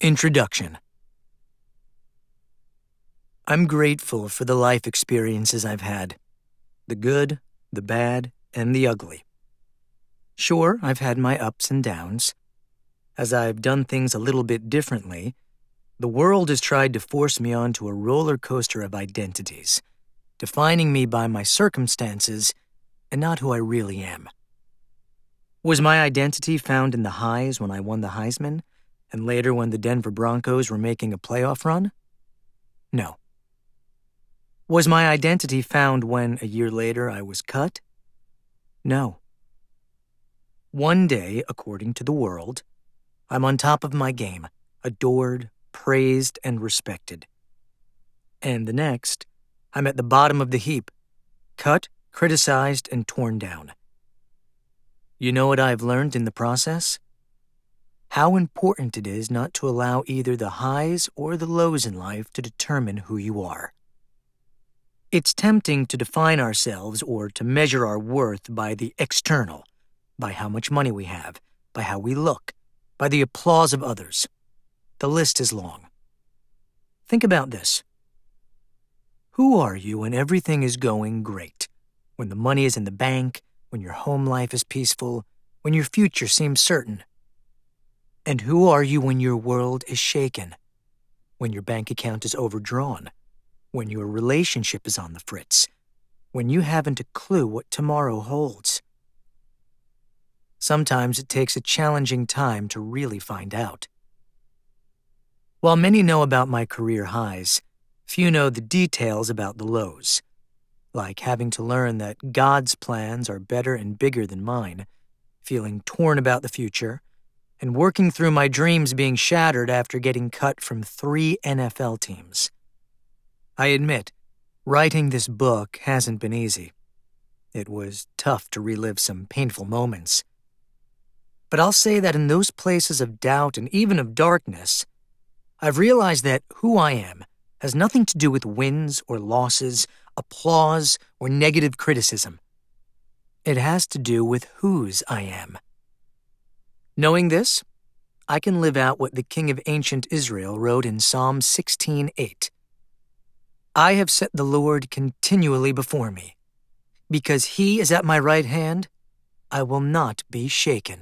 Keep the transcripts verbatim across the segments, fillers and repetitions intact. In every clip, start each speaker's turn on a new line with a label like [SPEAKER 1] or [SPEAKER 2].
[SPEAKER 1] Introduction. I'm grateful for the life experiences I've had. The good, the bad, and the ugly. Sure, I've had my ups and downs. As I've done things a little bit differently, the world has tried to force me onto a roller coaster of identities, defining me by my circumstances and not who I really am. Was my identity found in the highs when I won the Heisman, and later when the Denver Broncos were making a playoff run? No. Was my identity found when, a year later, I was cut? No. One day, according to the world, I'm on top of my game, adored, praised, and respected. And the next, I'm at the bottom of the heap, cut, criticized, and torn down. You know what I've learned in the process? How important it is not to allow either the highs or the lows in life to determine who you are. It's tempting to define ourselves or to measure our worth by the external, by how much money we have, by how we look, by the applause of others. The list is long. Think about this. Who are you when everything is going great? When the money is in the bank, when your home life is peaceful, when your future seems certain? And who are you when your world is shaken? When your bank account is overdrawn? When your relationship is on the fritz? When you haven't a clue what tomorrow holds? Sometimes it takes a challenging time to really find out. While many know about my career highs, few know the details about the lows, like having to learn that God's plans are better and bigger than mine, feeling torn about the future, and working through my dreams being shattered after getting cut from three N F L teams. I admit, writing this book hasn't been easy. It was tough to relive some painful moments. But I'll say that in those places of doubt and even of darkness, I've realized that who I am has nothing to do with wins or losses, applause or negative criticism. It has to do with whose I am. Knowing this, I can live out what the king of ancient Israel wrote in Psalm sixteen eight. I have set the Lord continually before me. Because he is at my right hand, I will not be shaken.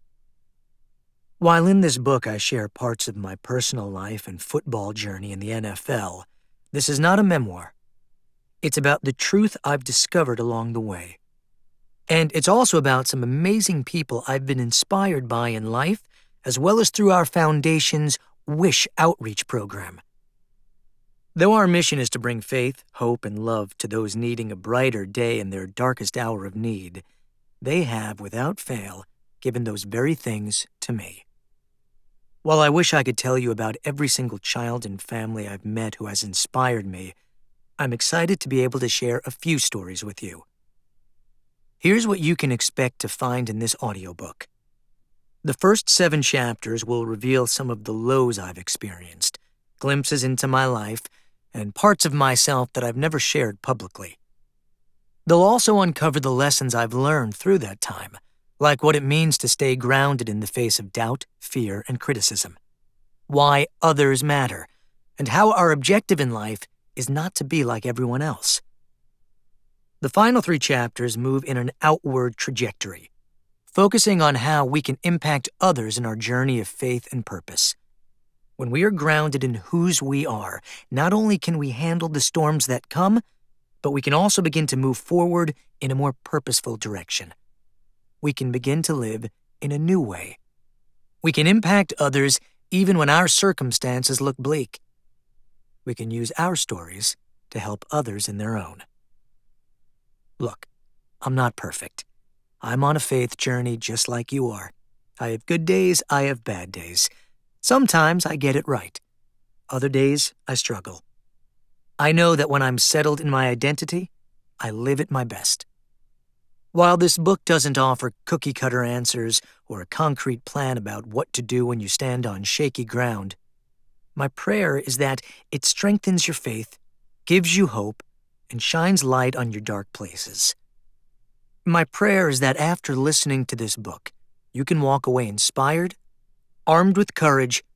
[SPEAKER 1] While in this book I share parts of my personal life and football journey in the N F L, this is not a memoir. It's about the truth I've discovered along the way. And it's also about some amazing people I've been inspired by in life, as well as through our foundation's Wish Outreach program. Though our mission is to bring faith, hope, and love to those needing a brighter day in their darkest hour of need, they have, without fail, given those very things to me. While I wish I could tell you about every single child and family I've met who has inspired me, I'm excited to be able to share a few stories with you. Here's what you can expect to find in this audiobook. The first seven chapters will reveal some of the lows I've experienced, glimpses into my life, and parts of myself that I've never shared publicly. They'll also uncover the lessons I've learned through that time, like what it means to stay grounded in the face of doubt, fear, and criticism, why others matter, and how our objective in life is not to be like everyone else. The final three chapters move in an outward trajectory, focusing on how we can impact others in our journey of faith and purpose. When we are grounded in whose we are, not only can we handle the storms that come, but we can also begin to move forward in a more purposeful direction. We can begin to live in a new way. We can impact others even when our circumstances look bleak. We can use our stories to help others in their own. Look, I'm not perfect. I'm on a faith journey just like you are. I have good days, I have bad days. Sometimes I get it right. Other days, I struggle. I know that when I'm settled in my identity, I live at my best. While this book doesn't offer cookie-cutter answers or a concrete plan about what to do when you stand on shaky ground, my prayer is that it strengthens your faith, gives you hope, and shines light on your dark places. My prayer is that after listening to this book, you can walk away inspired, armed with courage,